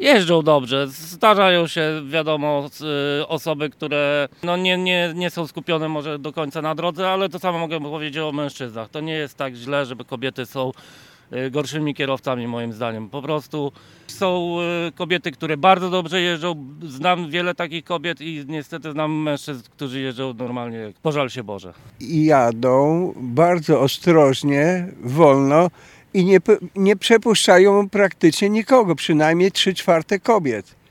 Jeżdżą dobrze, zdarzają się, wiadomo, osoby, które nie są skupione może do końca na drodze, ale to samo mogę powiedzieć o mężczyznach. To nie jest tak źle, żeby kobiety są gorszymi kierowcami moim zdaniem. Po prostu są kobiety, które bardzo dobrze jeżdżą. Znam wiele takich kobiet i niestety znam mężczyzn, którzy jeżdżą normalnie jak pożal się Boże. I jadą bardzo ostrożnie, wolno i nie przepuszczają praktycznie nikogo, przynajmniej 3/4 kobiet.